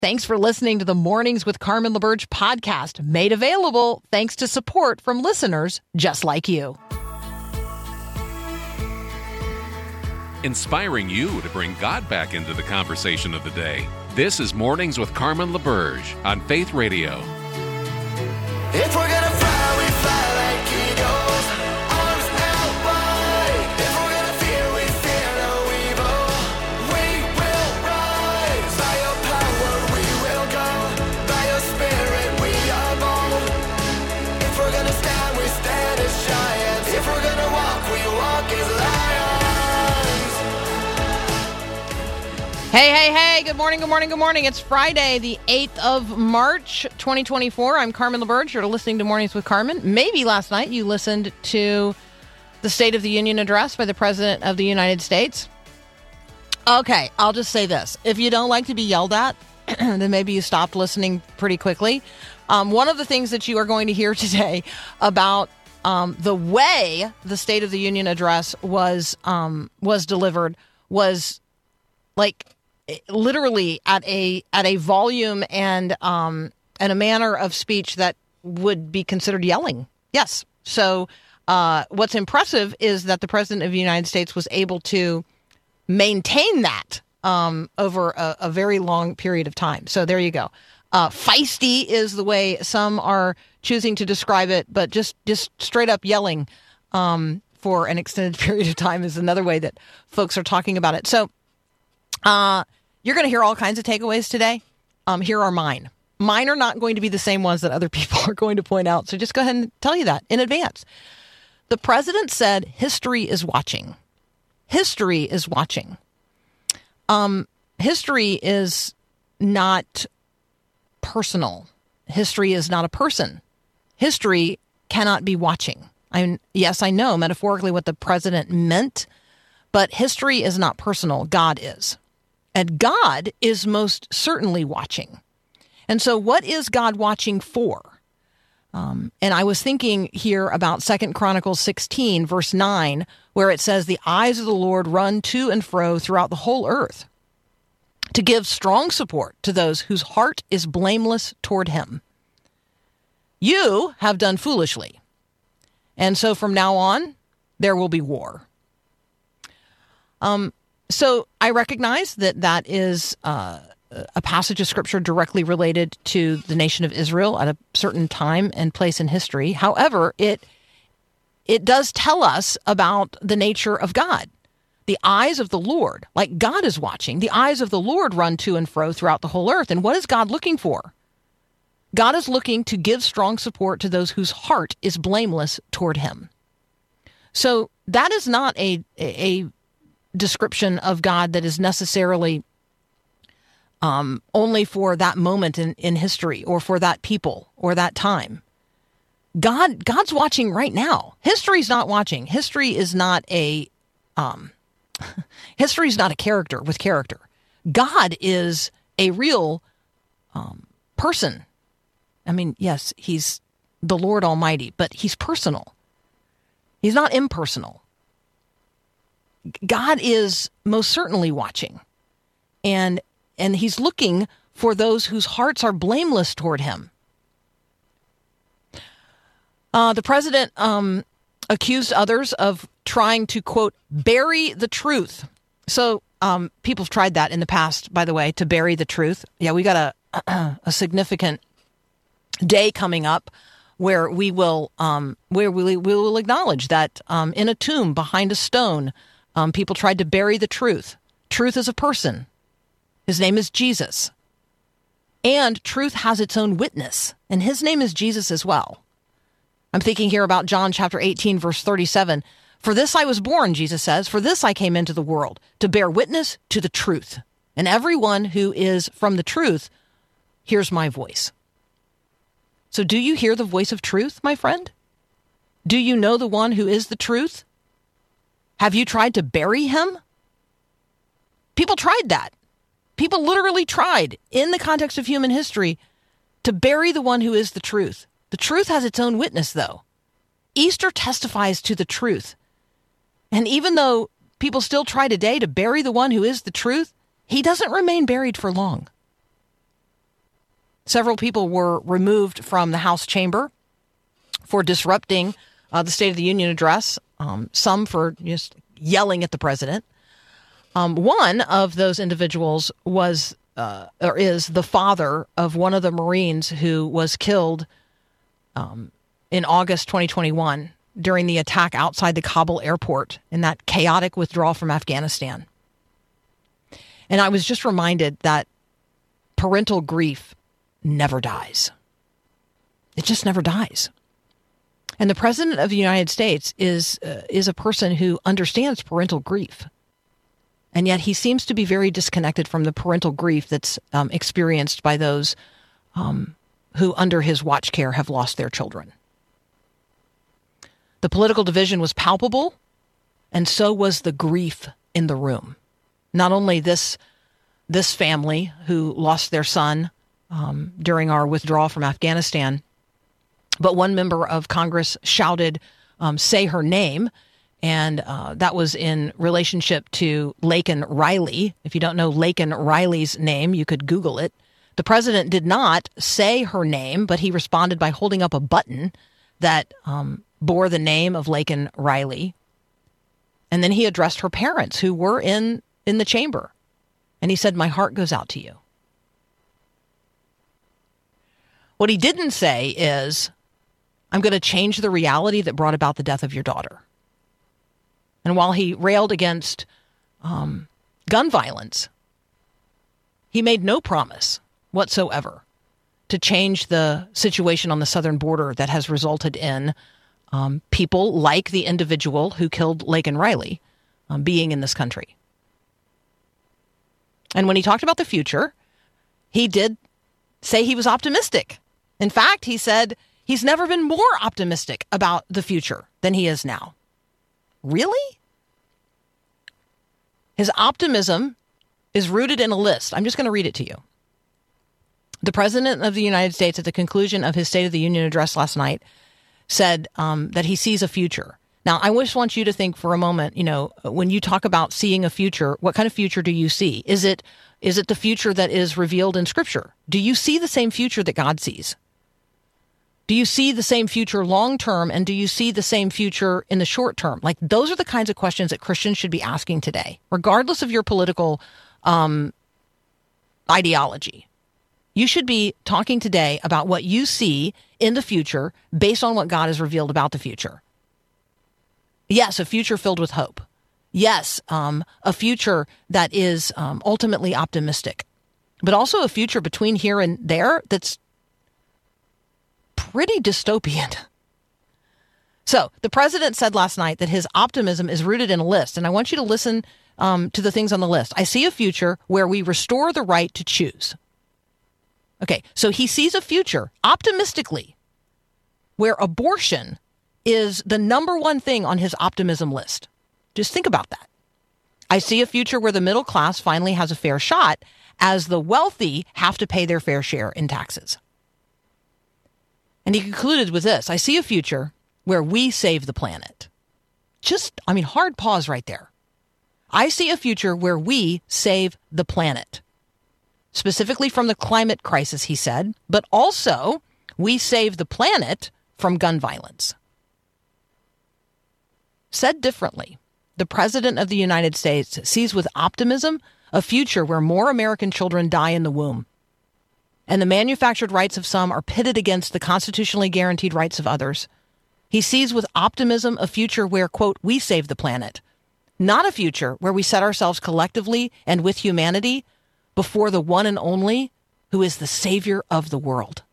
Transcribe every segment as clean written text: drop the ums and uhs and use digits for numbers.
Thanks for listening to the Mornings with Carmen LaBerge podcast, made available thanks to support from listeners just like you. Inspiring you to bring God back into the conversation of the day. This is Mornings with Carmen LaBerge on Faith Radio. If we're gonna fly, we fly like eagles, arms out wide. If we're gonna fear, we fear no evil. We will rise. By your power we will go. By your spirit we are bold. If we're gonna stand, we stand as giants. If we're gonna walk, we walk as lions. Hey, good morning. It's Friday, the 8th of March, 2024. I'm Carmen LaBerge. You're listening to Mornings with Carmen. Maybe last night you listened to the State of the Union address by the President of the United States. Okay, I'll just say this. If you don't like to be yelled at, then maybe you stopped listening pretty quickly. One of the things that you are going to hear today about the way the State of the Union address was delivered was like literally at a volume and a manner of speech that would be considered yelling. Yes. So what's impressive is that the President of the United States was able to maintain that over a very long period of time. So there you go. Feisty is the way some are choosing to describe it, but just straight up yelling for an extended period of time is another way that folks are talking about it. So you're going to hear all kinds of takeaways today. Here are mine. Mine are not going to be the same ones that other people are going to point out. So just go ahead and tell you that in advance. The president said history is watching. History is watching. History is not personal. History is not a person. History cannot be watching. Yes, I know metaphorically what the president meant, but history is not personal. God is. And God is most certainly watching. And so what is God watching for? And I was thinking here about 2 Chronicles 16, verse 9, where it says, the eyes of the Lord run to and fro throughout the whole earth to give strong support to those whose heart is blameless toward him. You have done foolishly. And so from now on, there will be war. So I recognize that is a passage of scripture directly related to the nation of Israel at a certain time and place in history. However, it does tell us about the nature of God. The eyes of the Lord, like God is watching, the eyes of the Lord run to and fro throughout the whole earth. And what is God looking for? God is looking to give strong support to those whose heart is blameless toward him. So that is not a description of God that is necessarily only for that moment in history or for that people or that time. God's watching right now. History's not watching. History is not a character with character. God is a real person. I mean, yes, he's the Lord Almighty, but he's personal. He's not impersonal. God is most certainly watching, and he's looking for those whose hearts are blameless toward him. The president accused others of trying to, quote, bury the truth. So people have tried that in the past, by the way, to bury the truth. Yeah, we got a significant day coming up where we will acknowledge that in a tomb behind a stone, people tried to bury the truth. Truth is a person. His name is Jesus. And truth has its own witness, and his name is Jesus as well. I'm thinking here about John chapter 18, verse 37. For this I was born, Jesus says, for this I came into the world, to bear witness to the truth. And everyone who is from the truth hears my voice. So do you hear the voice of truth, my friend? Do you know the one who is the truth? Have you tried to bury him? People tried that. People literally tried, in the context of human history, to bury the one who is the truth. The truth has its own witness, though. Easter testifies to the truth. And even though people still try today to bury the one who is the truth, he doesn't remain buried for long. Several people were removed from the House chamber for disrupting the State of the Union address, some for just yelling at the president. One of those individuals was or is the father of one of the Marines who was killed in August 2021 during the attack outside the Kabul airport in that chaotic withdrawal from Afghanistan. And I was just reminded that parental grief never dies. It just never dies. And the President of the United States is a person who understands parental grief. And yet he seems to be very disconnected from the parental grief that's experienced by those who, under his watch care, have lost their children. The political division was palpable, and so was the grief in the room. Not only this family who lost their son during our withdrawal from Afghanistan, but one member of Congress shouted, "Say her name," and that was in relationship to Laken Riley. If you don't know Laken Riley's name, you could Google it. The president did not say her name, but he responded by holding up a button that bore the name of Laken Riley. And then he addressed her parents who were in the chamber. And he said, "My heart goes out to you." What he didn't say is, "I'm going to change the reality that brought about the death of your daughter." And while he railed against gun violence, he made no promise whatsoever to change the situation on the southern border that has resulted in people like the individual who killed Laken Riley being in this country. And when he talked about the future, he did say he was optimistic. In fact, he said he's never been more optimistic about the future than he is now. Really? His optimism is rooted in a list. I'm just going to read it to you. The President of the United States, at the conclusion of his State of the Union address last night, said that he sees a future. Now, I just want you to think for a moment, when you talk about seeing a future, what kind of future do you see? Is it the future that is revealed in Scripture? Do you see the same future that God sees? Do you see the same future long term, and do you see the same future in the short term? Like, those are the kinds of questions that Christians should be asking today, regardless of your political ideology. You should be talking today about what you see in the future based on what God has revealed about the future. Yes, a future filled with hope. Yes, a future that is ultimately optimistic, but also a future between here and there that's pretty dystopian. So the president said last night that his optimism is rooted in a list, and I want you to listen to the things on the list. I see a future where we restore the right to choose. Okay, so he sees a future, optimistically, where abortion is the number one thing on his optimism list. Just think about that. I see a future where the middle class finally has a fair shot, as the wealthy have to pay their fair share in taxes. And he concluded with this: I see a future where we save the planet. Hard pause right there. I see a future where we save the planet. Specifically from the climate crisis, he said, but also we save the planet from gun violence. Said differently, the President of the United States sees with optimism a future where more American children die in the womb, and the manufactured rights of some are pitted against the constitutionally guaranteed rights of others. He sees with optimism a future where, quote, we save the planet, not a future where we set ourselves collectively and with humanity before the one and only who is the Savior of the world.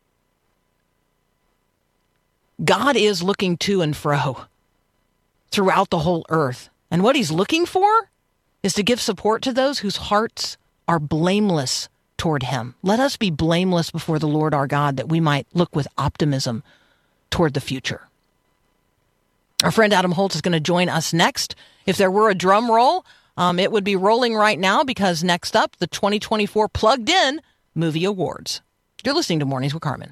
God is looking to and fro throughout the whole earth. And what he's looking for is to give support to those whose hearts are blameless toward him. Let us be blameless before the Lord our God, that we might look with optimism toward the future. Our friend Adam Holtz is going to join us next. If there were a drum roll, it would be rolling right now, because next up, the 2024 Plugged In Movie Awards. You're listening to Mornings with Carmen.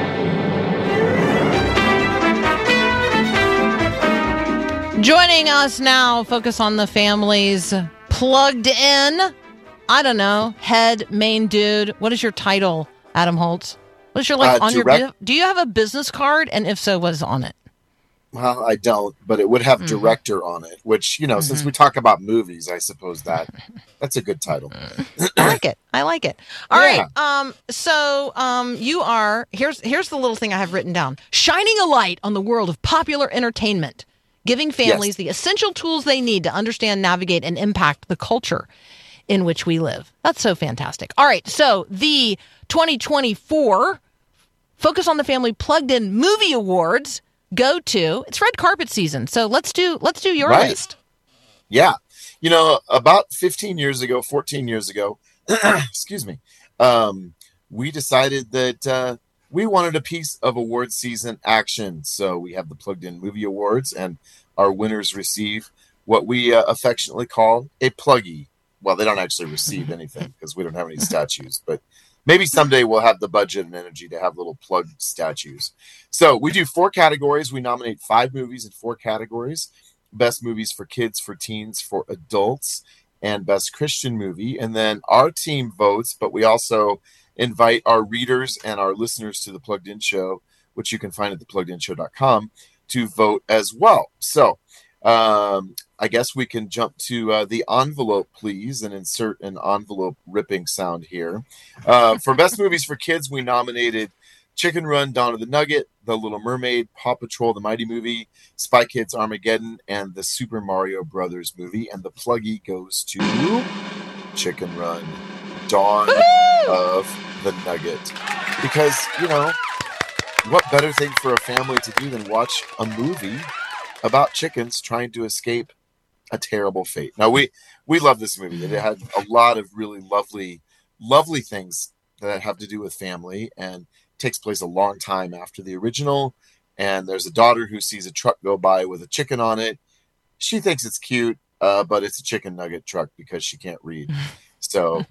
Joining us now, Focus on the Family's Plugged In. I don't know, head, main dude. What is your title, Adam Holtz? What's your like on your? Direct- Do you have a business card? And if so, what's on it? Well, I don't, but it would have director on it, which, since we talk about movies, I suppose that's a good title. I like it. I like it. All Yeah. right. So you are here's the little thing I have written down: shining a light on the world of popular entertainment, giving families the essential tools they need to understand, navigate, and impact the culture in which we live. That's so fantastic. All right. So the 2024 Focus on the Family Plugged In Movie Awards go to, it's red carpet season. So let's do your list. Yeah. About 14 years ago, excuse me, we decided that we wanted a piece of award season action. So we have the Plugged In Movie Awards, and our winners receive what we affectionately call a pluggy. Well, they don't actually receive anything because we don't have any statues, but maybe someday we'll have the budget and energy to have little plug statues. So we do 4 categories. We nominate 5 movies in 4 categories: best movies for kids, for teens, for adults, and best Christian movie. And then our team votes, but we also invite our readers and our listeners to the Plugged In Show, which you can find at thepluggedinshow.com, to vote as well. So I guess we can jump to the envelope, please, and insert an envelope ripping sound here. For best movies for kids, we nominated Chicken Run, Dawn of the Nugget, The Little Mermaid, Paw Patrol, The Mighty Movie, Spy Kids Armageddon, and the Super Mario Brothers movie. And the pluggy goes to Chicken Run, Dawn of the Nugget. Because, what better thing for a family to do than watch a movie about chickens trying to escape a terrible fate? Now, we love this movie. It had a lot of really lovely things that have to do with family, and takes place a long time after the original. And there's a daughter who sees a truck go by with a chicken on it. She thinks it's cute, but it's a chicken nugget truck because she can't read. So,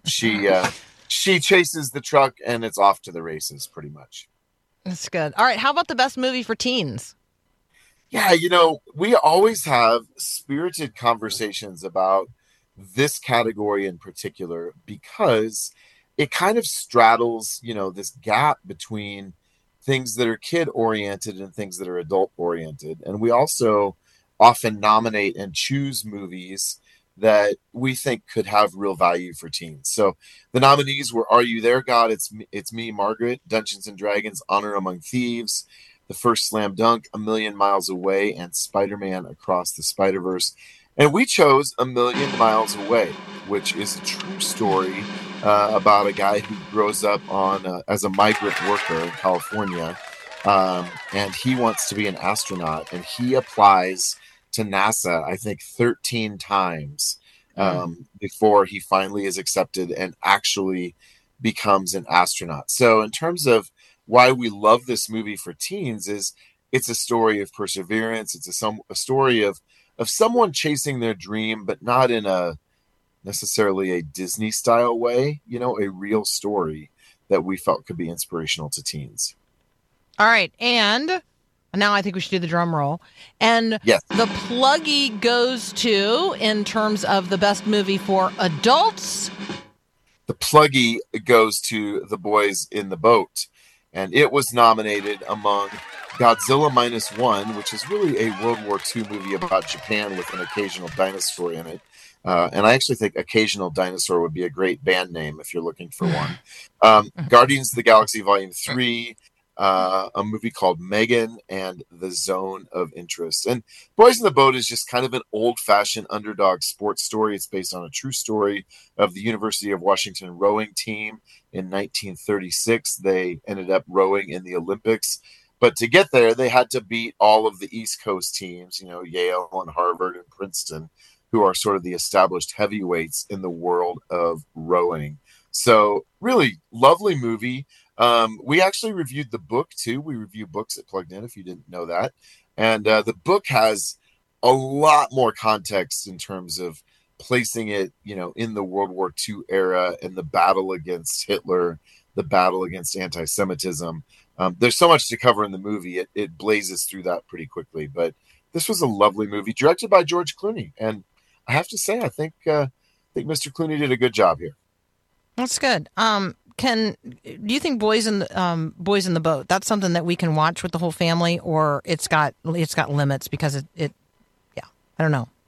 she chases the truck, and it's off to the races pretty much. That's good. All right. How about the best movie for teens? Yeah, we always have spirited conversations about this category in particular because it kind of straddles, this gap between things that are kid-oriented and things that are adult-oriented. And we also often nominate and choose movies that we think could have real value for teens. So the nominees were Are You There, God? It's Me, Margaret, Dungeons & Dragons, Honor Among Thieves, The First Slam Dunk, A Million Miles Away, and Spider-Man Across the Spider-Verse. And we chose A Million Miles Away, which is a true story about a guy who grows up as a migrant worker in California, and he wants to be an astronaut, and he applies to NASA, I think, 13 times before he finally is accepted and actually becomes an astronaut. So in terms of why we love this movie for teens, is it's a story of perseverance. It's a story of someone chasing their dream, but not in a necessarily a Disney style way, a real story that we felt could be inspirational to teens. All right. And now I think we should do the drum roll. And yes, the pluggy goes to, in terms of the best movie for adults, the pluggy goes to The Boys in the Boat. And it was nominated among Godzilla Minus One, which is really a World War II movie about Japan with an occasional dinosaur in it. And I actually think Occasional Dinosaur would be a great band name if you're looking for one. Guardians of the Galaxy Volume 3, a movie called Megan, and The Zone of Interest. And Boys in the Boat is just kind of an old-fashioned underdog sports story. It's based on a true story of the University of Washington rowing team. In 1936, they ended up rowing in the Olympics. But to get there, they had to beat all of the East Coast teams, Yale and Harvard and Princeton, who are sort of the established heavyweights in the world of rowing. So really lovely movie. We actually reviewed the book too. We review books at Plugged In, if you didn't know that. And the book has a lot more context in terms of placing it, in the World War II era and the battle against Hitler, the battle against anti-Semitism. There's so much to cover in the movie. It blazes through that pretty quickly. But this was a lovely movie directed by George Clooney. And I have to say, I think Mr. Clooney did a good job here. That's good. do you think Boys in the Boat, that's something that we can watch with the whole family, or it's got limits because it I don't know.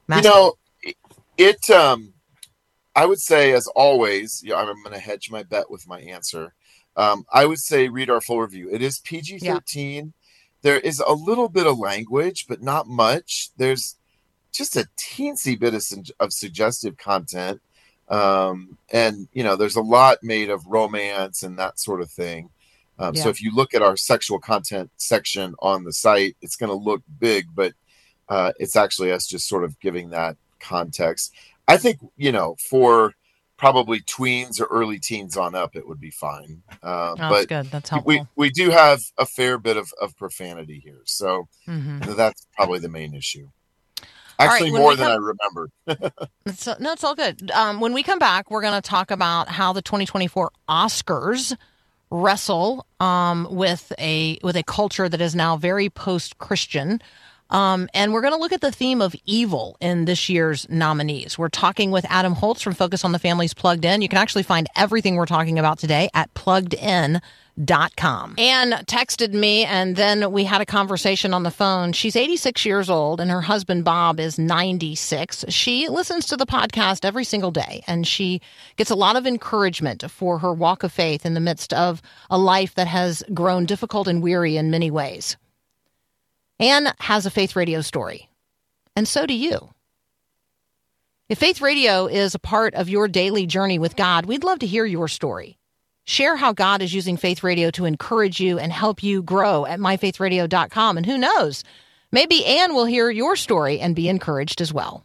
I would say, as always, I'm going to hedge my bet with my answer. I would say read our full review. It is PG-13. Yeah. There is a little bit of language, but not much. There's just a teensy bit of suggestive content. And, there's a lot made of romance and that sort of thing. So if you look at our sexual content section on the site, it's going to look big, but it's actually us just sort of giving that context. I think, for probably tweens or early teens on up, it would be fine. That's good. That's helpful. We do have a fair bit of profanity here. So that's probably the main issue. Actually, more than I remembered. It's all good. When we come back, we're going to talk about how the 2024 Oscars wrestle with a culture that is now very post-Christian. And we're going to look at the theme of evil in this year's nominees. We're talking with Adam Holtz from Focus on the Family's Plugged In. You can actually find everything we're talking about today at pluggedin.com. Anne texted me, and then we had a conversation on the phone. She's 86 years old, and her husband, Bob, is 96. She listens to the podcast every single day, and she gets a lot of encouragement for her walk of faith in the midst of a life that has grown difficult and weary in many ways. Anne has a Faith Radio story, and so do you. If Faith Radio is a part of your daily journey with God, we'd love to hear your story. Share how God is using Faith Radio to encourage you and help you grow at myfaithradio.com. And who knows, maybe Anne will hear your story and be encouraged as well.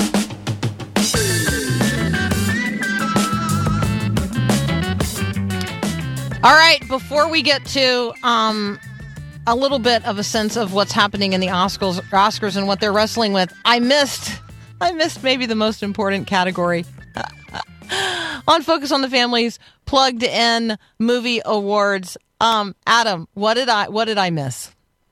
All right, before we get to a little bit of a sense of what's happening in the Oscars and what they're wrestling with, I missed maybe the most important category on Focus on the Family's Plugged In Movie Awards. Adam, what did I miss?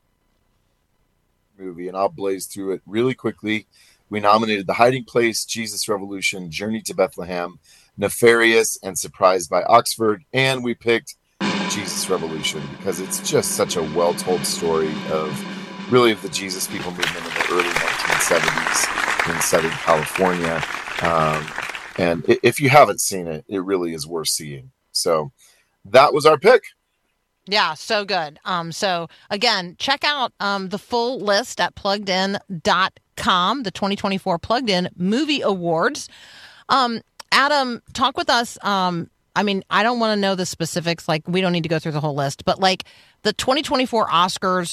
Movie, and I'll blaze through it really quickly. We nominated The Hiding Place, Jesus Revolution, Journey to Bethlehem, Nefarious, and Surprised by Oxford, and we picked Jesus Revolution because it's just such a well-told story of the Jesus People movement in the early 1970s in Southern California. And if you haven't seen it, it really is worth seeing. So that was our pick. Yeah, so good. So again, check out the full list at pluggedin.com, the 2024 Plugged In Movie Awards. Adam, talk with us. I don't want to know the specifics. Like, we don't need to go through the whole list, but like the 2024 Oscars,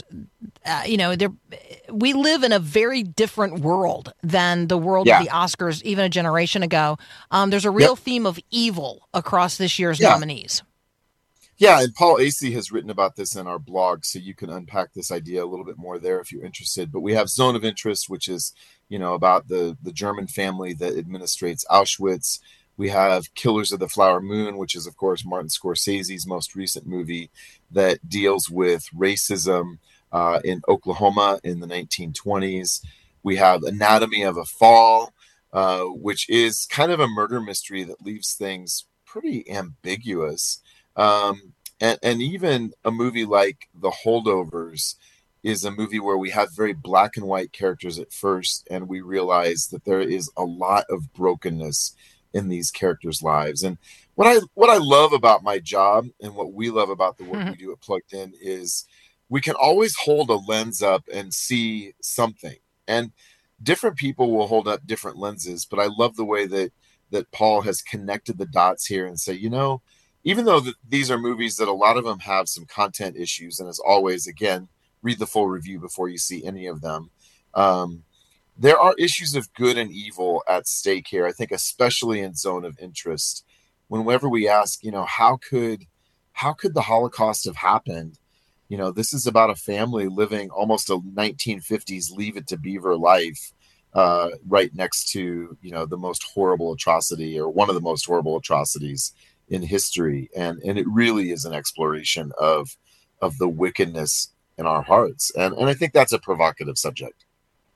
we live in a very different world than the world of the Oscars even a generation ago. There's a real theme of evil across this year's nominees. Yeah, and Paul Acey has written about this in our blog, so you can unpack this idea a little bit more there if you're interested. But we have Zone of Interest, which is, about the German family that administrates Auschwitz. We have Killers of the Flower Moon, which is, of course, Martin Scorsese's most recent movie that deals with racism in Oklahoma in the 1920s. We have Anatomy of a Fall, which is kind of a murder mystery that leaves things pretty ambiguous. And even a movie like The Holdovers is a movie where we have very black and white characters at first, and we realize that there is a lot of brokenness in these characters' lives. And what I love about my job and what we love about the work we do at Plugged In is we can always hold a lens up and see something. And different people will hold up different lenses, but I love the way that Paul has connected the dots here and say, even though these are movies that a lot of them have some content issues, and as always, again, read the full review before you see any of them. There are issues of good and evil at stake here. I think especially in Zone of Interest, whenever we ask, how could the Holocaust have happened? This is about a family living almost a 1950s Leave It to Beaver life, right next to, the most horrible atrocity, or one of the most horrible atrocities in history. And it really is an exploration of the wickedness in our hearts. And I think that's a provocative subject.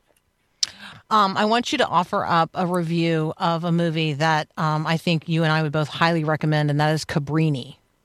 I want you to offer up a review of a movie that I think you and I would both highly recommend, and that is Cabrini.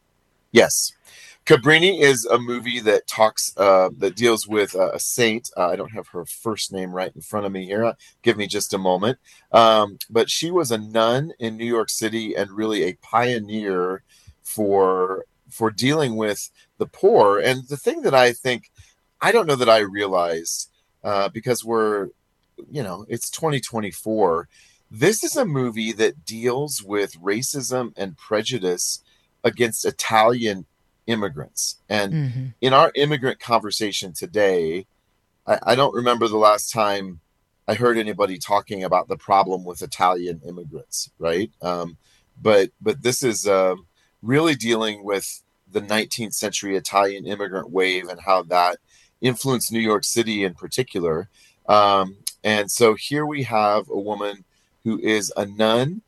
Yes. Cabrini is a movie that that deals with a saint. I don't have her first name right in front of me here. Give me just a moment. But she was a nun in New York City and really a pioneer for dealing with the poor. And the thing that I don't know that I realized, because it's 2024. This is a movie that deals with racism and prejudice against Italian immigrants. And in our immigrant conversation today, I don't remember the last time I heard anybody talking about the problem with Italian immigrants, right? But this is really dealing with the 19th century Italian immigrant wave and how that influenced New York City in particular. And so here we have a woman who is a nun,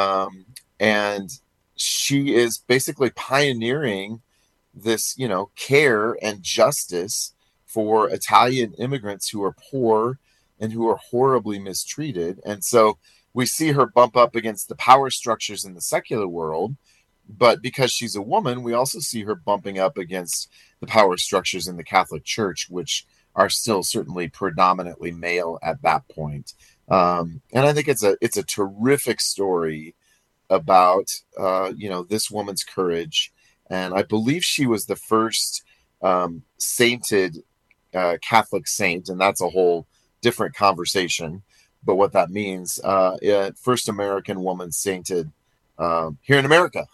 and she is basically pioneering this, care and justice for Italian immigrants who are poor and who are horribly mistreated. And so we see her bump up against the power structures in the secular world, but because she's a woman, we also see her bumping up against the power structures in the Catholic Church, which are still certainly predominantly male at that point. And I think it's a terrific story about, this woman's courage. And I believe she was the first sainted Catholic saint, and that's a whole different conversation. But what that means, first American woman sainted here in America.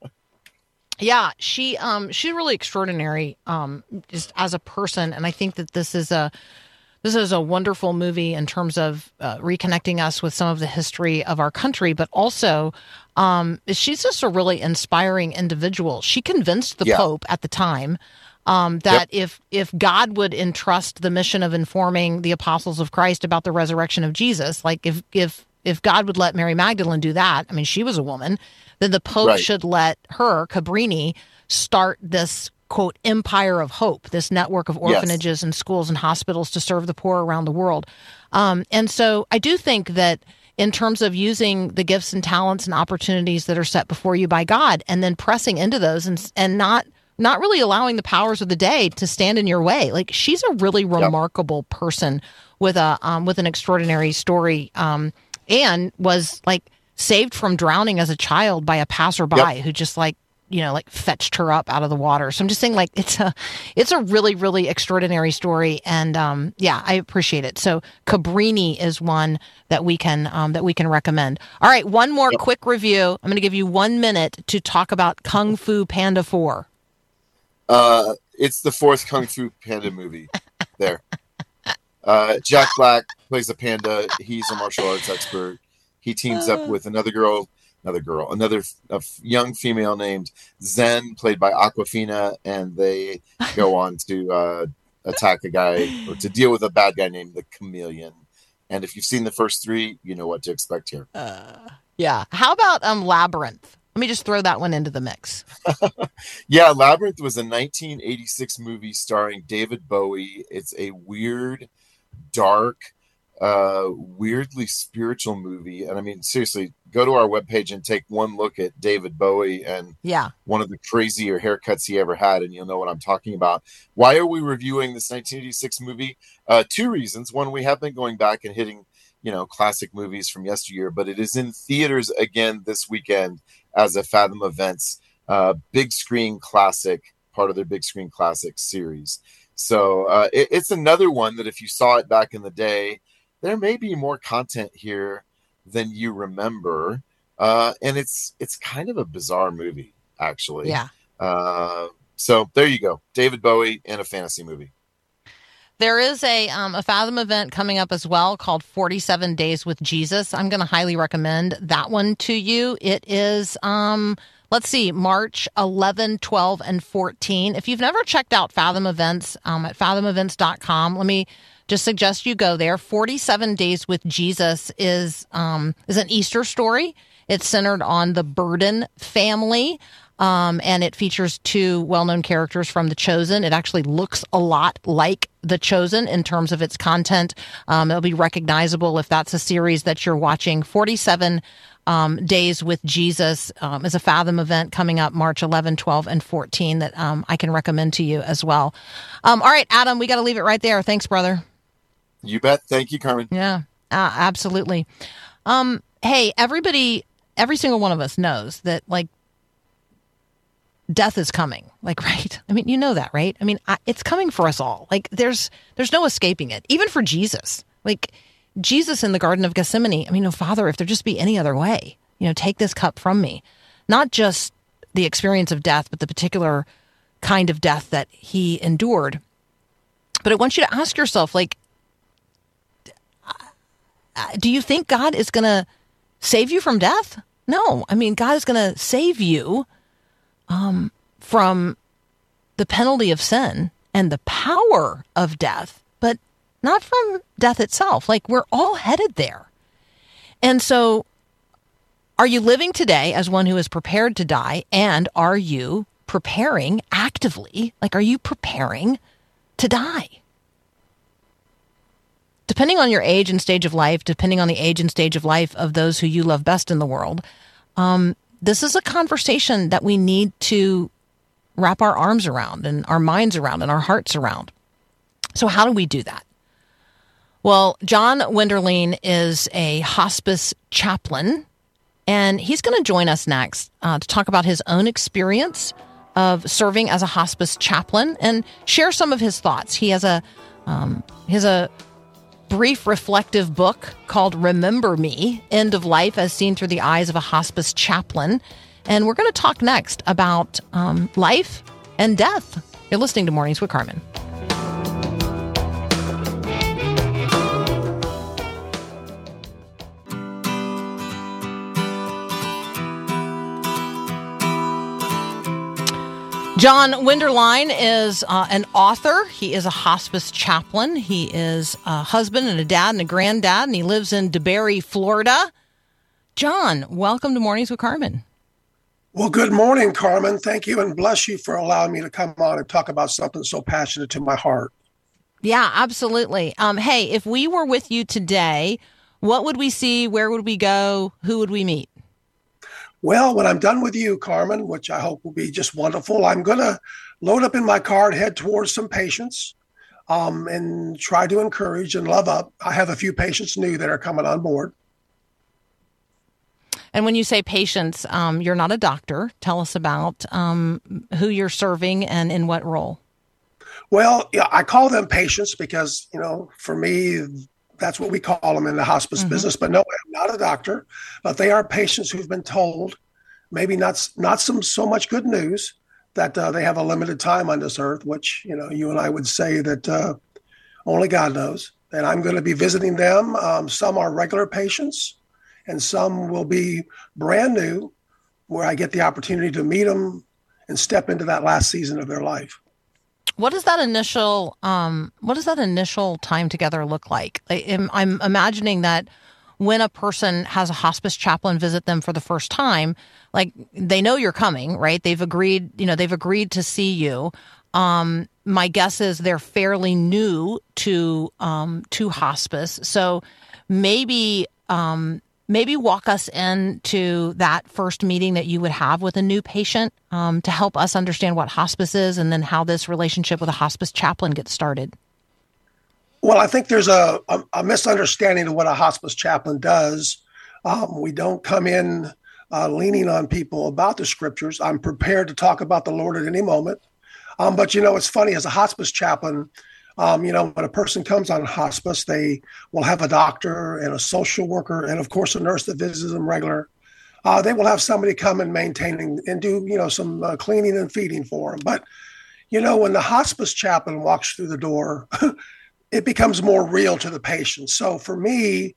Yeah, she's really extraordinary, just as a person, and I think that this is a wonderful movie in terms of reconnecting us with some of the history of our country, but also she's just a really inspiring individual. She convinced the Pope at the time that if God would entrust the mission of informing the apostles of Christ about the resurrection of Jesus, like if God would let Mary Magdalene do that, I mean, she was a woman, then the Pope should let her, Cabrini, start this, quote, empire of hope, this network of orphanages and schools and hospitals to serve the poor around the world. And so I do think that in terms of using the gifts and talents and opportunities that are set before you by God, and then pressing into those and not really allowing the powers of the day to stand in your way. Like, she's a really remarkable person with an extraordinary story, and was like saved from drowning as a child by a passerby who just fetched her up out of the water. So I'm just saying, like, it's a really, really extraordinary story. And I appreciate it. So Cabrini is one that we can recommend. All right. One more quick review. I'm going to give you 1 minute to talk about Kung Fu Panda 4. It's the fourth Kung Fu Panda movie there. Jack Black plays a panda. He's a martial arts expert. He teams up with another young female named Zen, played by Awkwafina, and they go on to attack a guy, or to deal with a bad guy named the Chameleon. And if you've seen the first three, you know what to expect here. How about Labyrinth? Let me just throw that one into the mix. Labyrinth was a 1986 movie starring David Bowie. It's a weird, dark, weirdly spiritual movie. And I mean, seriously, go to our webpage and take one look at David Bowie and one of the crazier haircuts he ever had, and you'll know what I'm talking about. Why are we reviewing this 1986 movie? Two reasons. One, we have been going back and hitting, classic movies from yesteryear, but it is in theaters again this weekend as a Fathom Events big screen classic, part of their big screen classic series. So it's another one that if you saw it back in the day, there may be more content here than you remember. And it's kind of a bizarre movie, actually. Yeah. So there you go. David Bowie and a fantasy movie. There is a Fathom event coming up as well called 47 Days with Jesus. I'm going to highly recommend that one to you. It is, March 11, 12, and 14. If you've never checked out Fathom Events at fathomevents.com, let me just suggest you go there. 47 Days with Jesus is an Easter story. It's centered on the Burden family. And it features two well-known characters from The Chosen. It actually looks a lot like The Chosen in terms of its content. It'll be recognizable if that's a series that you're watching. 47 Days with Jesus is a Fathom event coming up March 11, 12, and 14 that I can recommend to you as well. All right, Adam, we got to leave it right there. Thanks, brother. You bet. Thank you, Carmen. Yeah, absolutely. Hey, everybody, every single one of us knows that, like, death is coming. Like, right? I mean, you know that, right? I mean, it's coming for us all. Like, there's no escaping it, even for Jesus. Like, Jesus in the Garden of Gethsemane, I mean, oh, Father, if there just be any other way, take this cup from me. Not just the experience of death, but the particular kind of death that he endured. But I want you to ask yourself, like, do you think God is going to save you from death? No. I mean, God is going to save you from the penalty of sin and the power of death, but not from death itself. Like, we're all headed there. And so, are you living today as one who is prepared to die? And are you preparing actively? Like, are you preparing to die? Depending on your age and stage of life, depending on the age and stage of life of those who you love best in the world, this is a conversation that we need to wrap our arms around and our minds around and our hearts around. So how do we do that? Well, John Wenderlein is a hospice chaplain, and he's going to join us next to talk about his own experience of serving as a hospice chaplain and share some of his thoughts. He has a brief reflective book called Remember Me, End of Life as Seen Through the Eyes of a Hospice Chaplain. And we're going to talk next about life and death. You're listening to Mornings with Carmen. John Wenderlein is an author. He is a hospice chaplain. He is a husband and a dad and a granddad, and he lives in DeBary, Florida. John, welcome to Mornings with Carmen. Well, good morning, Carmen. Thank you, and bless you for allowing me to come on and talk about something so passionate to my heart. Yeah, absolutely. Hey, if we were with you today, what would we see? Where would we go? Who would we meet? Well, when I'm done with you, Carmen, which I hope will be just wonderful, I'm going to load up in my car and head towards some patients and try to encourage and love up. I have a few patients new that are coming on board. And when you say patients, you're not a doctor. Tell us about who you're serving and in what role. Well, yeah, I call them patients because, for me, that's what we call them in the hospice business. But no, I'm not a doctor, but they are patients who've been told, maybe not so much good news, that they have a limited time on this earth, which, you and I would say that only God knows. And I'm going to be visiting them. Some are regular patients, and some will be brand new, where I get the opportunity to meet them and step into that last season of their life. What does that initial time together look like? I'm imagining that when a person has a hospice chaplain visit them for the first time, like, they know you're coming, right? They've agreed to see you. My guess is they're fairly new to hospice. So maybe walk us into that first meeting that you would have with a new patient to help us understand what hospice is and then how this relationship with a hospice chaplain gets started. Well, I think there's a misunderstanding of what a hospice chaplain does. We don't come in leaning on people about the scriptures. I'm prepared to talk about the Lord at any moment. But, it's funny, as a hospice chaplain, when a person comes on hospice, they will have a doctor and a social worker and, of course, a nurse that visits them regular. They will have somebody come and maintain and do, some cleaning and feeding for them. But, when the hospice chaplain walks through the door, it becomes more real to the patient. So for me,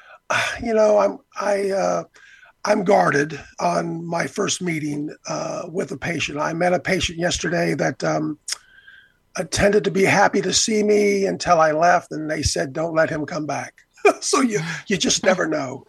I'm guarded on my first meeting with a patient. I met a patient yesterday that tended to be happy to see me until I left, and they said, "Don't let him come back." So you just never know.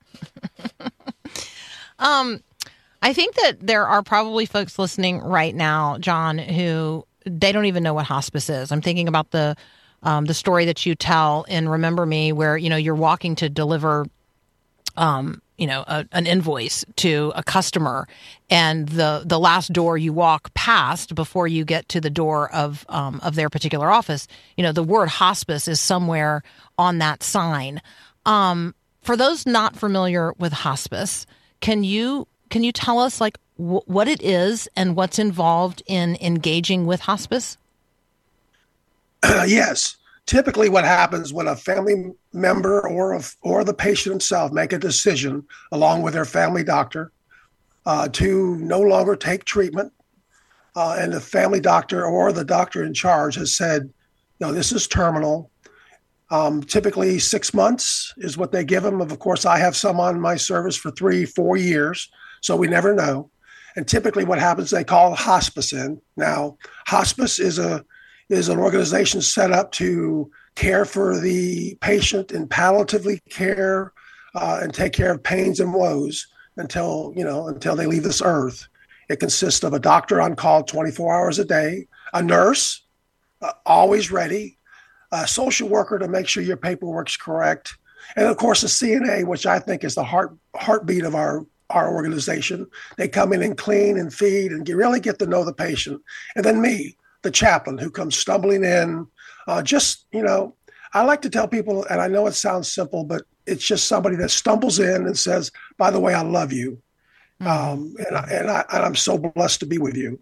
I think that there are probably folks listening right now, John, who they don't even know what hospice is. I'm thinking about the story that you tell in Remember Me, where you're walking to deliver an invoice to a customer, and the last door you walk past before you get to the door of their particular office, the word hospice is somewhere on that sign. For those not familiar with hospice, can you tell us what it is and what's involved in engaging with hospice? Yes. Typically what happens when a family member or the patient himself make a decision along with their family doctor to no longer take treatment, and the family doctor or the doctor in charge has said, no, this is terminal. Typically 6 months is what they give them. Of course, I have some on my service for 3-4 years, so we never know. And typically what happens, they call hospice in. Now, hospice is an organization set up to care for the patient and palliatively care and take care of pains and woes until they leave this earth. It consists of a doctor on call 24 hours a day, a nurse always ready, a social worker to make sure your paperwork's correct, and of course a CNA, which I think is the heartbeat of our organization. They come in and clean and feed and really get to know the patient. And then me, the chaplain, who comes stumbling in. I like to tell people, and I know it sounds simple, but it's just somebody that stumbles in and says, by the way, I love you. And I'm so blessed to be with you.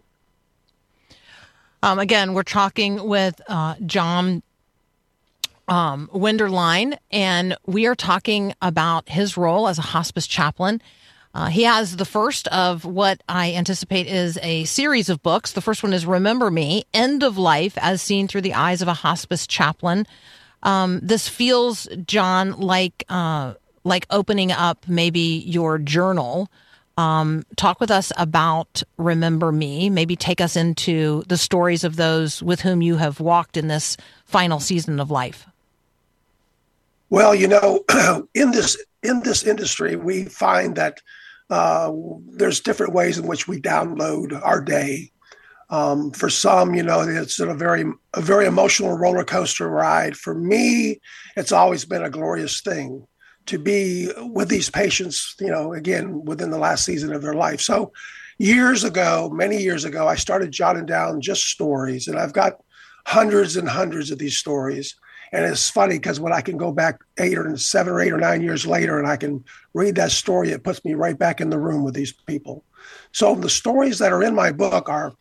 Again, we're talking with John Winderline, and we are talking about his role as a hospice chaplain. He has the first of what I anticipate is a series of books. The first one is Remember Me, End of Life as Seen Through the Eyes of a Hospice Chaplain. This feels, John, like opening up maybe your journal. Talk with us about Remember Me. Maybe take us into the stories of those with whom you have walked in this final season of life. Well, in this industry, we find that there's different ways in which we download our day. For some, it's a very emotional roller coaster ride. For me, it's always been a glorious thing to be with these patients, again, within the last season of their life. So many years ago, I started jotting down just stories, and I've got hundreds and hundreds of these stories. And it's funny because when I can go back 7 or 8 or 9 years later and I can read that story, it puts me right back in the room with these people. So the stories that are in my book are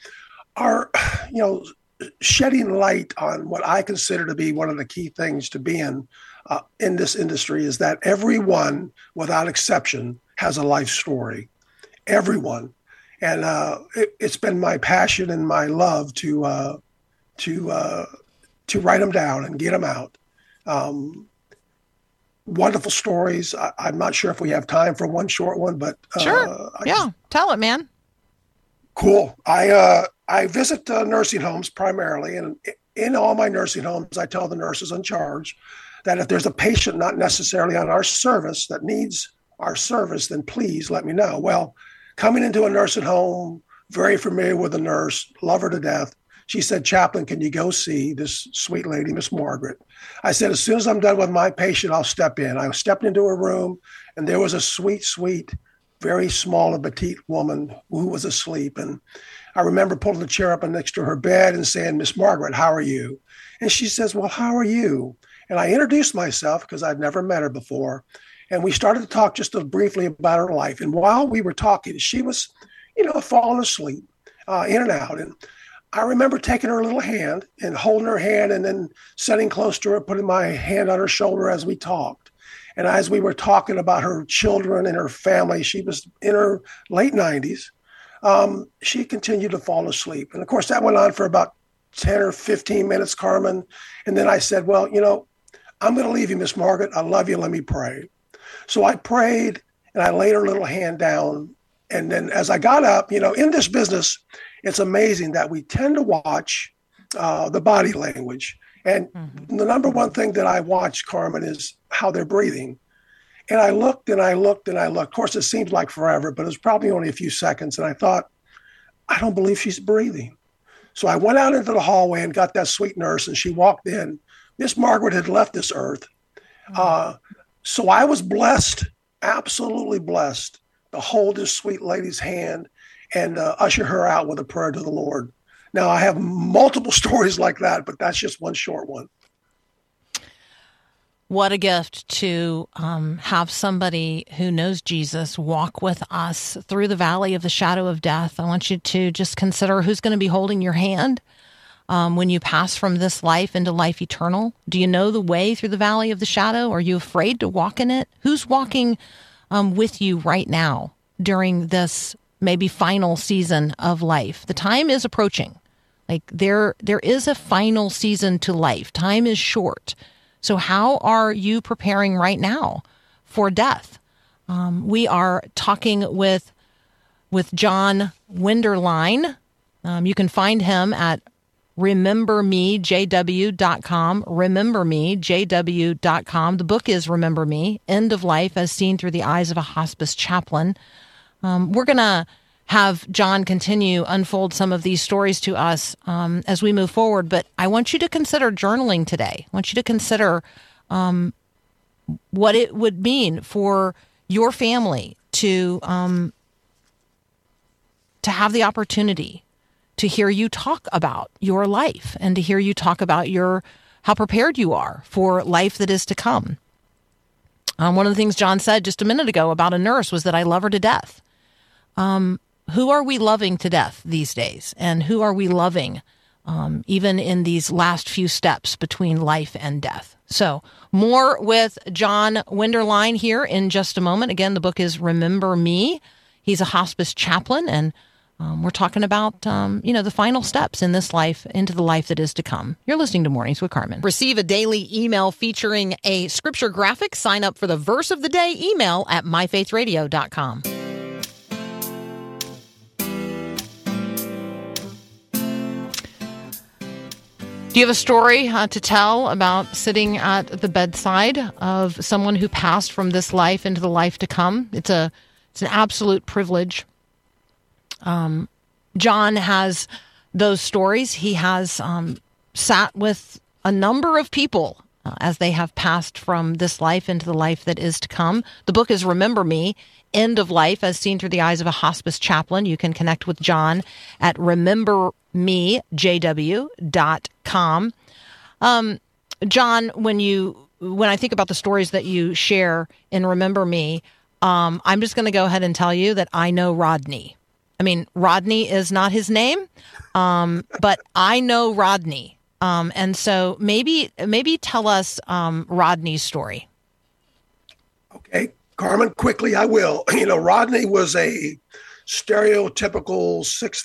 shedding light on what I consider to be one of the key things to be in this industry, is that everyone, without exception, has a life story. Everyone. And it's been my passion and my love to write them down and get them out. Wonderful stories. I'm not sure if we have time for one short one, but sure. Tell it, man. Cool. I visit nursing homes primarily, and in all my nursing homes, I tell the nurses in charge that if there's a patient not necessarily on our service that needs our service, then please let me know. Well, coming into a nursing home, very familiar with the nurse, love her to death. She said, Chaplain, can you go see this sweet lady, Miss Margaret? I said, as soon as I'm done with my patient, I'll step in. I stepped into her room, and there was a sweet, sweet, very small and petite woman who was asleep. And I remember pulling the chair up next to her bed and saying, Miss Margaret, how are you? And she says, well, how are you? And I introduced myself because I'd never met her before. And we started to talk just briefly about her life. And while we were talking, she was, falling asleep in and out. And I remember taking her little hand and holding her hand and then sitting close to her, putting my hand on her shoulder as we talked. And as we were talking about her children and her family, she was in her late 90s. She continued to fall asleep. And of course, that went on for about 10 or 15 minutes, Carmen. And then I said, well, I'm going to leave you, Miss Margaret. I love you. Let me pray. So I prayed and I laid her little hand down. And then as I got up, in this business, it's amazing that we tend to watch the body language. And the number one thing that I watch, Carmen, is how they're breathing. And I looked and I looked and I looked. Of course, it seems like forever, but it was probably only a few seconds. And I thought, I don't believe she's breathing. So I went out into the hallway and got that sweet nurse, and she walked in. Miss Margaret had left this earth. So I was blessed absolutely blessed to hold this sweet lady's hand and usher her out with a prayer to the Lord. Now, I have multiple stories like that, but that's just one short one. What a gift to have somebody who knows Jesus walk with us through the valley of the shadow of death. I want you to just consider who's going to be holding your hand when you pass from this life into life eternal. Do you know the way through the valley of the shadow? Are you afraid to walk in it? Who's walking with you right now during this maybe final season of life? The time is approaching. Like there is a final season to life. Time is short. So how are you preparing right now for death? We are talking with John Winderline. You can find him at remembermejw.com, remembermejw.com. The book is Remember Me, End of Life as Seen Through the Eyes of a Hospice Chaplain. We're going to have John continue unfold some of these stories to us as we move forward. But I want you to consider journaling today. I want you to consider what it would mean for your family to have the opportunity to hear you talk about your life and to hear you talk about how prepared you are for life that is to come. One of the things John said just a minute ago about a nurse was that I love her to death. Who are we loving to death these days? And who are we loving even in these last few steps between life and death? So more with John Winderline here in just a moment. Again, the book is Remember Me. He's a hospice chaplain, and we're talking about, the final steps in this life into the life that is to come. You're listening to Mornings with Carmen. Receive a daily email featuring a scripture graphic. Sign up for the verse of the day email at myfaithradio.com. Do you have a story to tell about sitting at the bedside of someone who passed from this life into the life to come? It's an absolute privilege. John has those stories. He has sat with a number of people as they have passed from this life into the life that is to come. The book is Remember Me, End of Life as Seen Through the Eyes of a Hospice Chaplain. You can connect with John at remembermejw.com. John, when I think about the stories that you share in Remember Me, I'm just going to go ahead and tell you that I know Rodney. I mean, Rodney is not his name, but I know Rodney. And so maybe tell us Rodney's story. Okay, Carmen, quickly I will. Rodney was a stereotypical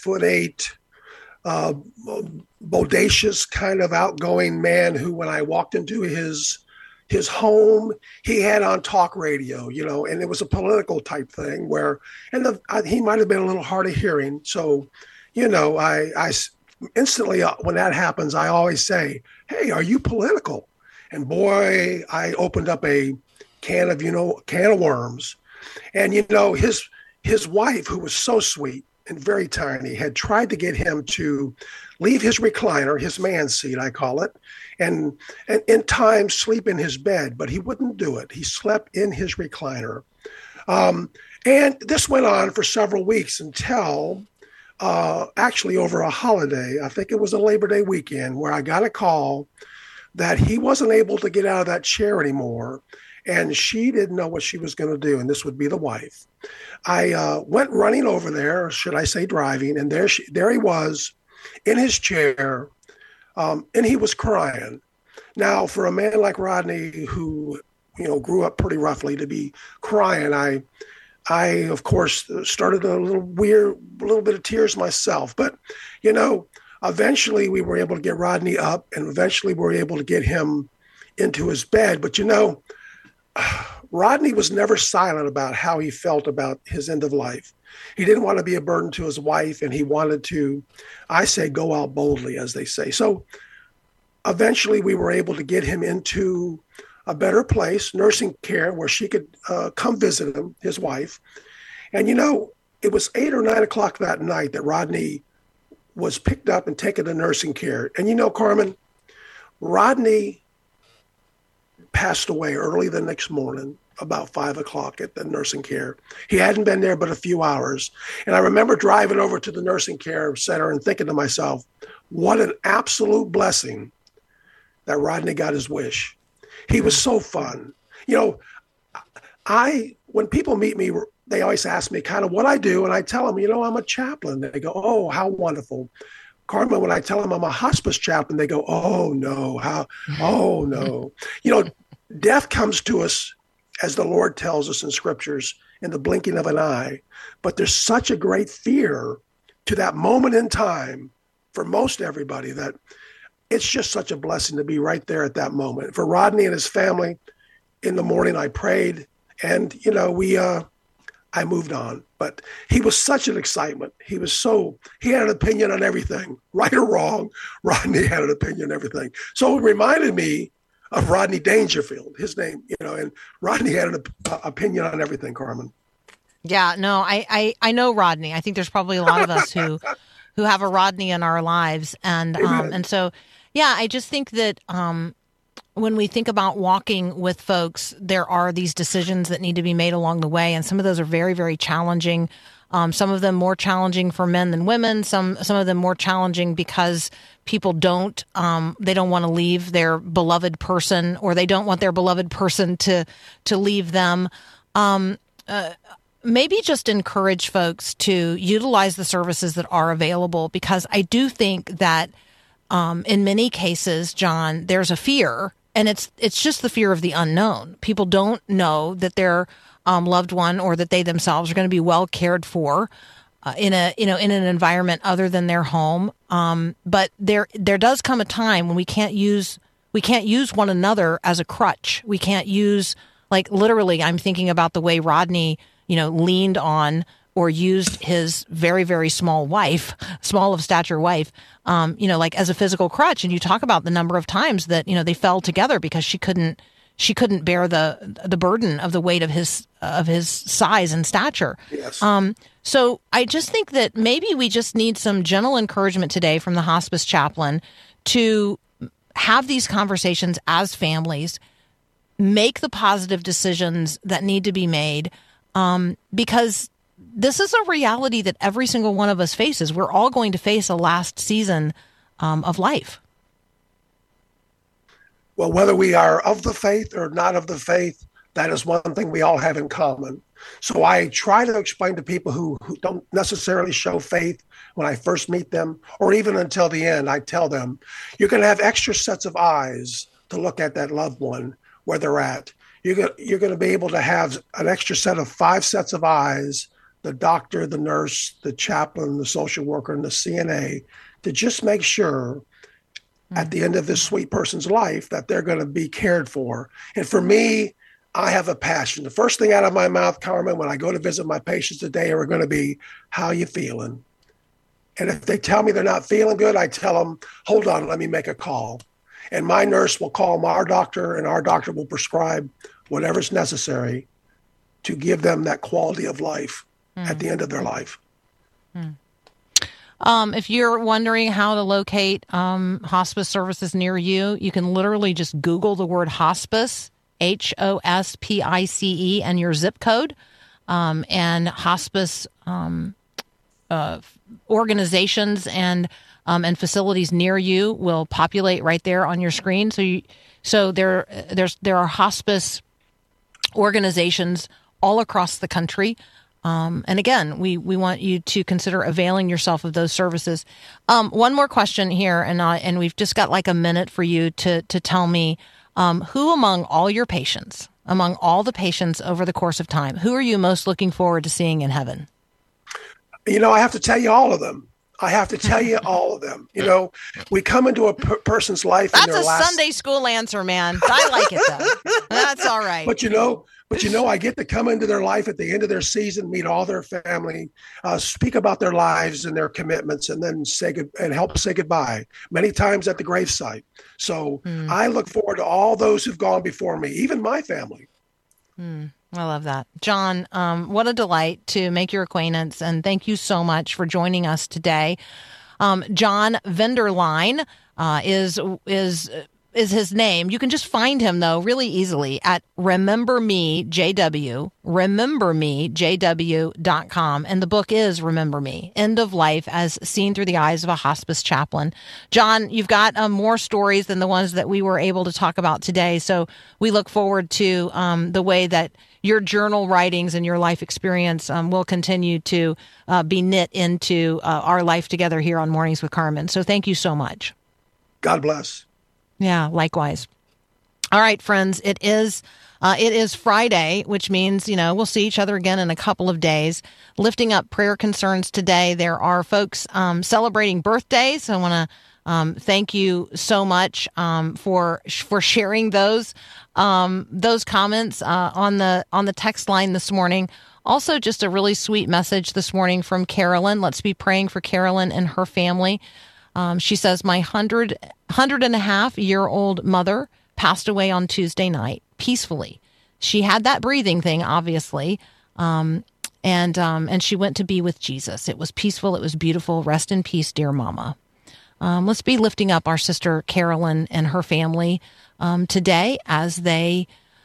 6'8", bodacious kind of outgoing man who, when I walked into his home, he had on talk radio, and it was a political type thing he might have been a little hard of hearing. So, I instantly, when that happens, I always say, "Hey, are you political?" And boy, I opened up a can of worms. And, his wife, who was so sweet and very tiny, had tried to get him to leave his recliner, his man seat, I call it, and in time sleep in his bed, but he wouldn't do it. He slept in his recliner. And this went on for several weeks until actually over a holiday, I think it was a Labor Day weekend, where I got a call that he wasn't able to get out of that chair anymore, and she didn't know what she was going to do, and this would be the wife. I went running over there, or should I say driving, and there he was in his chair, and he was crying. Now, for a man like Rodney, who grew up pretty roughly, to be crying, I of course started a little bit of tears myself. But eventually we were able to get Rodney up, and eventually we were able to get him into his bed. But Rodney was never silent about how he felt about his end of life. He didn't want to be a burden to his wife, and he wanted to, I say, go out boldly, as they say. So eventually we were able to get him into a better place, nursing care, where she could come visit him, his wife. And, it was 8 or 9 o'clock that night that Rodney was picked up and taken to nursing care. And, Carmen, Rodney passed away early the next morning. about 5 o'clock at the nursing care. He hadn't been there but a few hours. And I remember driving over to the nursing care center and thinking to myself, what an absolute blessing that Rodney got his wish. He was so fun. When people meet me, they always ask me kind of what I do. And I tell them, I'm a chaplain. They go, oh, how wonderful. Carmen, when I tell them I'm a hospice chaplain, they go, oh no, oh no. Death comes to us, as the Lord tells us in scriptures, in the blinking of an eye. But there's such a great fear to that moment in time for most everybody that it's just such a blessing to be right there at that moment. For Rodney and his family, in the morning I prayed, and I moved on. But he was such an excitement. He had an opinion on everything, right or wrong. Rodney had an opinion on everything. So it reminded me of Rodney Dangerfield, his name, and Rodney had an opinion on everything, Carmen. Yeah, no, I know Rodney. I think there's probably a lot of us who have a Rodney in our lives. And so, yeah, I just think that when we think about walking with folks, there are these decisions that need to be made along the way. And some of those are very, very challenging. Some of them more challenging for men than women. Some of them more challenging because people don't want to leave their beloved person, or they don't want their beloved person to leave them. Maybe just encourage folks to utilize the services that are available, because I do think that in many cases, John, there's a fear, and it's just the fear of the unknown. People don't know that their loved one or that they themselves are going to be well cared for in an environment other than their home. But there does come a time when we can't use one another as a crutch. We can't use, like, literally, I'm thinking about the way Rodney, leaned on or used his very, very small of stature wife, like as a physical crutch. And you talk about the number of times that, they fell together because she couldn't bear the burden of the weight of his size and stature. Yes. So I just think that maybe we just need some gentle encouragement today from the hospice chaplain to have these conversations as families, make the positive decisions that need to be made, because this is a reality that every single one of us faces. We're all going to face a last season of life. Well, whether we are of the faith or not of the faith, that is one thing we all have in common. So I try to explain to people who don't necessarily show faith when I first meet them, or even until the end. I tell them, you're going to have extra sets of eyes to look at that loved one where they're at. You're going to be able to have an extra set of 5 sets of eyes, the doctor, the nurse, the chaplain, the social worker, and the CNA, to just make sure at the end of this sweet person's life that they're going to be cared for. And for me, I have a passion. The first thing out of my mouth, Carmen, when I go to visit my patients today are going to be, how you feeling? And if they tell me they're not feeling good, I tell them, hold on, let me make a call. And my nurse will call our doctor, and our doctor will prescribe whatever's necessary to give them that quality of life at the end of their life. If you're wondering how to locate hospice services near you, you can literally just Google the word hospice, HOSPICE, and your zip code, and hospice organizations and facilities near you will populate right there on your screen. So there are hospice organizations all across the country. And again, we want you to consider availing yourself of those services. One more question here, and we've just got like a minute for you to tell me, who among all your patients, among all the patients over the course of time, who are you most looking forward to seeing in heaven? I have to tell you all of them. I have to tell you all of them. We come into a person's life. That's a Sunday school answer, man. I like it though. That's all right. But I get to come into their life at the end of their season, meet all their family, speak about their lives and their commitments, and then help say goodbye many times at the gravesite. So I look forward to all those who've gone before me, even my family. I love that. John, what a delight to make your acquaintance, and thank you so much for joining us today. John Venderline is is his name. You can just find him, though, really easily at remembermejw.com. And the book is Remember Me, End of Life as Seen Through the Eyes of a Hospice Chaplain. John, you've got more stories than the ones that we were able to talk about today. So we look forward to the way that your journal writings and your life experience will continue to be knit into our life together here on Mornings with Carmen. So thank you so much. God bless. Yeah, likewise. All right, friends, it is Friday, which means, we'll see each other again in a couple of days. Lifting up prayer concerns today. There are folks celebrating birthdays. I want to thank you so much for sharing those comments on the text line this morning. Also, just a really sweet message this morning from Carolyn. Let's be praying for Carolyn and her family. She says, my 100-and-a-half-year-old mother passed away on Tuesday night peacefully. She had that breathing thing, obviously, and she went to be with Jesus. It was peaceful. It was beautiful. Rest in peace, dear Mama. Let's be lifting up our sister Carolyn and her family today as they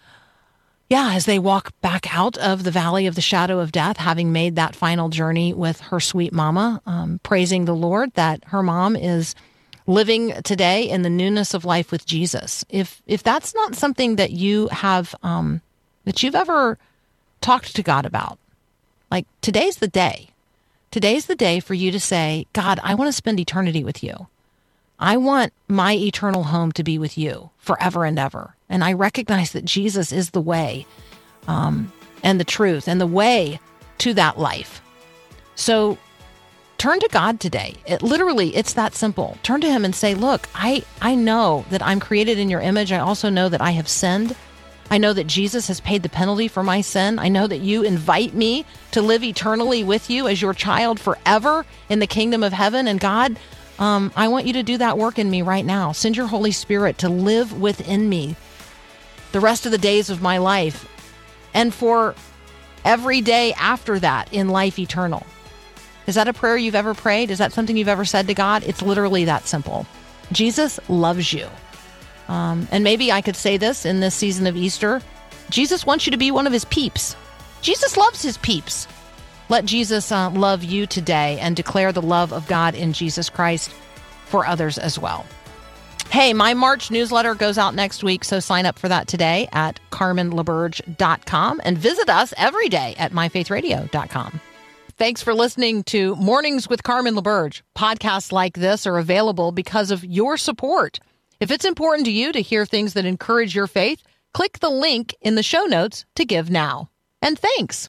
walk back out of the valley of the shadow of death, having made that final journey with her sweet mama, praising the Lord that her mom is living today in the newness of life with Jesus. If that's not something that you have, that you've ever talked to God about, like today's the day. Today's the day for you to say, God, I want to spend eternity with you. I want my eternal home to be with you forever and ever. And I recognize that Jesus is the way and the truth and the way to that life. So turn to God today. It's that simple. Turn to him and say, look, I know that I'm created in your image. I also know that I have sinned. I know that Jesus has paid the penalty for my sin. I know that you invite me to live eternally with you as your child forever in the kingdom of heaven. And God, I want you to do that work in me right now. Send your Holy Spirit to live within me the rest of the days of my life and for every day after that in life eternal. Is that a prayer you've ever prayed? Is that something you've ever said to God? It's literally that simple. Jesus loves you. And maybe I could say this in this season of Easter. Jesus wants you to be one of his peeps. Jesus loves his peeps. Let Jesus love you today and declare the love of God in Jesus Christ for others as well. Hey, my March newsletter goes out next week, so sign up for that today at carmenlaberge.com and visit us every day at myfaithradio.com. Thanks for listening to Mornings with Carmen LaBerge. Podcasts like this are available because of your support. If it's important to you to hear things that encourage your faith, click the link in the show notes to give now. And thanks.